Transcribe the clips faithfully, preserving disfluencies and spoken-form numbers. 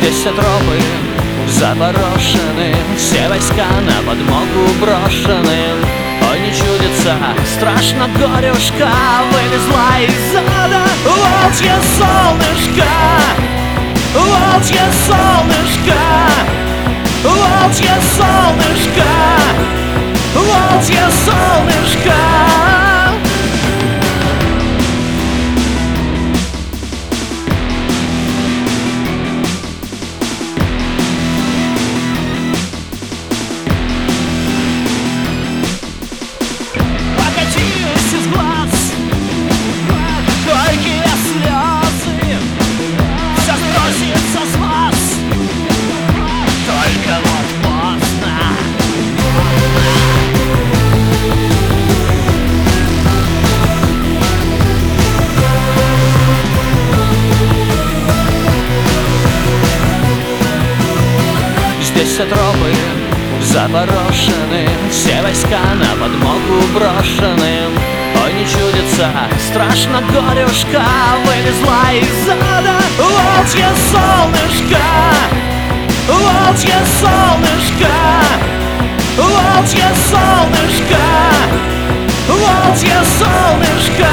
Здесь все тропы заброшены, все войска на подмогу брошены. Ой, не чудится, страшно горюшка вылезла из ада. Волчье солнышко, волчье солнышко, волчье солнышко, волчье солнышко. Здесь все тропы заброшены, все войска на подмогу брошены. Ой, не чудится, страшно горюшка вылезла из ада. Волчье солнышко, волчье солнышко, волчье солнышко, волчье солнышко.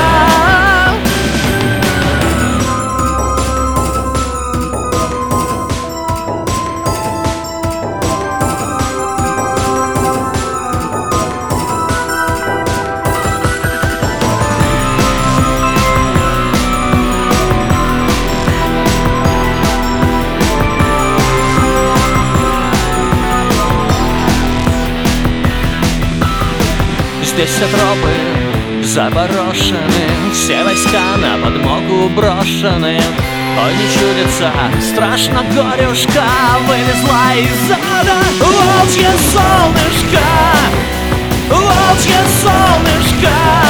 Здесь все тропы заброшены, все войска на подмогу брошены. Ой, не чудится, страшно горюшка вылезла из ада. Волчье солнышко, волчье солнышко,